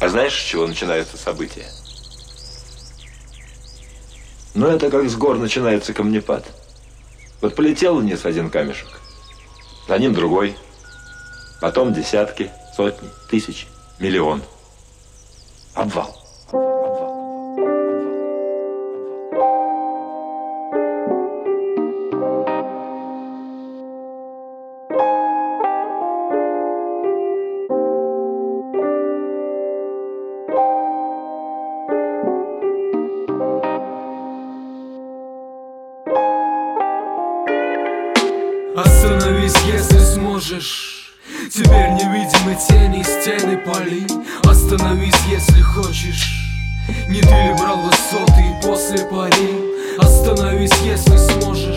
А знаешь, с чего начинаются события? Ну, это как с гор начинается камнепад. Вот полетел вниз один камешек, за ним другой, потом десятки, сотни, тысячи, миллион. Обвал. Остановись, если сможешь. Теперь невидимы тени, стены, поли. Остановись, если хочешь. Не ты ли брал высоты и после пари? Остановись, если сможешь.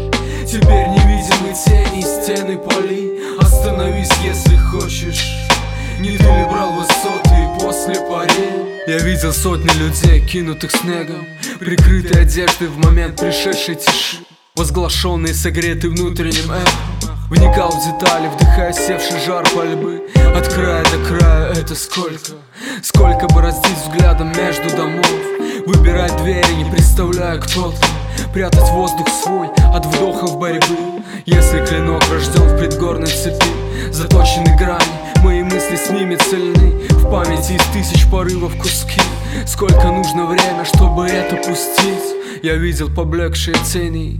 Теперь невидимы тени, стены, поли. Остановись, если хочешь. Не ты ли брал высоты и после пари? Я видел сотни людей, кинутых снегом, прикрытой одеждой в момент пришедшей тиши, возглашенный, согретый внутренним эхом. Вникал в детали, вдыхая севший жар пальбы. От края до края это сколько? Сколько бы разделить взглядом между домов, выбирать двери, не представляя кто ты, прятать воздух свой от вдохов борьбы. Если клинок рожден в предгорной цепи, заточены грани, мои мысли с ними цельны. В памяти из тысяч порывов куски. Сколько нужно время, чтобы это пустить? Я видел поблекшие тени,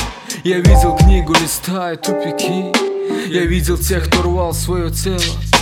я видел книгу, листая тупики. Я видел тех, кто рвал свое тело.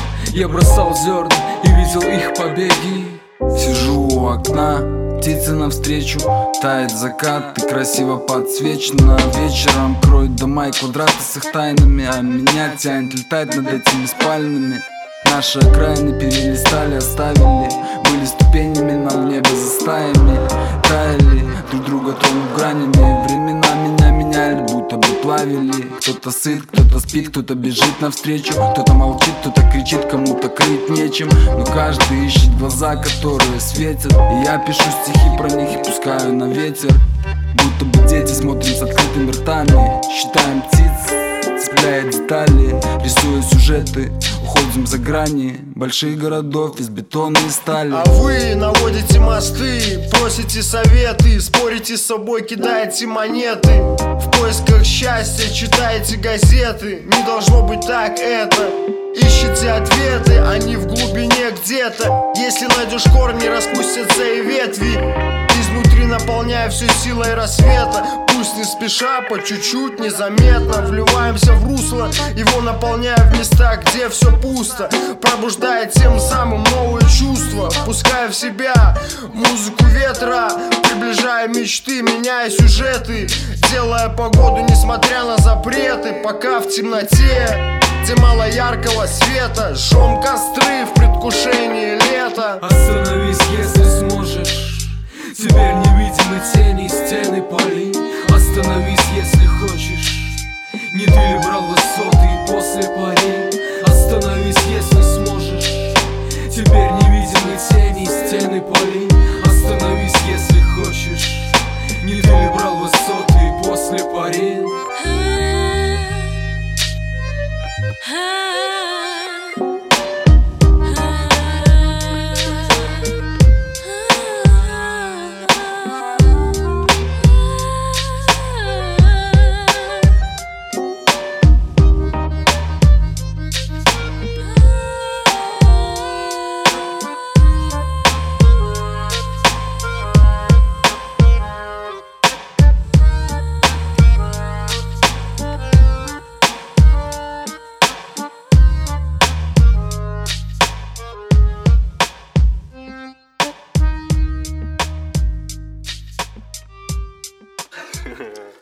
Я бросал зерна и видел их побеги. Сижу у окна, птицы навстречу, тает закат, ты красиво подсвечена. Вечером кроют дома и квадраты с их тайнами, а меня тянет летать над этими спальными. Наши окраины перелистали, оставили, были ступенями нам в небе за стаями. Таяли, друг друга тронув гранями. Времена меня меняли, будто бы плавили. Кто-то сыт, кто-то спит, кто-то бежит навстречу, кто-то молчит, кто-то кричит, кому-то крыть нечем. Но каждый ищет глаза, которые светят. И я пишу стихи про них и пускаю на ветер. Будто бы дети смотрим с открытыми ртами, считаем птиц, цепляя детали, рисуя сюжеты. Уходим за грани больших городов из бетона и стали. А вы наводите мосты, просите советы, спорите с собой, кидаете монеты. В поисках счастья читаете газеты. Не должно быть так это. Ищите ответы, они в глубине где-то. Если найдешь корни, распустятся и ветви, изнутри наполняя все силой рассвета. Пусть не спеша, по чуть-чуть, незаметно вливаемся в русло, его наполняя в места, где все пусто, пробуждая тем самым новые чувства, впуская в себя музыку ветра, приближая мечты, меняя сюжеты, делая погоду, несмотря на запреты. Пока в темноте, где мало яркого света, жжем костры в предвкушении лета. Остановись, если сможешь. Теперь невидимы тени, стены, поли. Остановись, если хочешь. Не ты ли брал высоты и после пари? Остановись, если сможешь. Теперь невидимы тени, стены, поли. Остановись, если хочешь. Не ты ли брал высоты и после пари? Ha ha ha.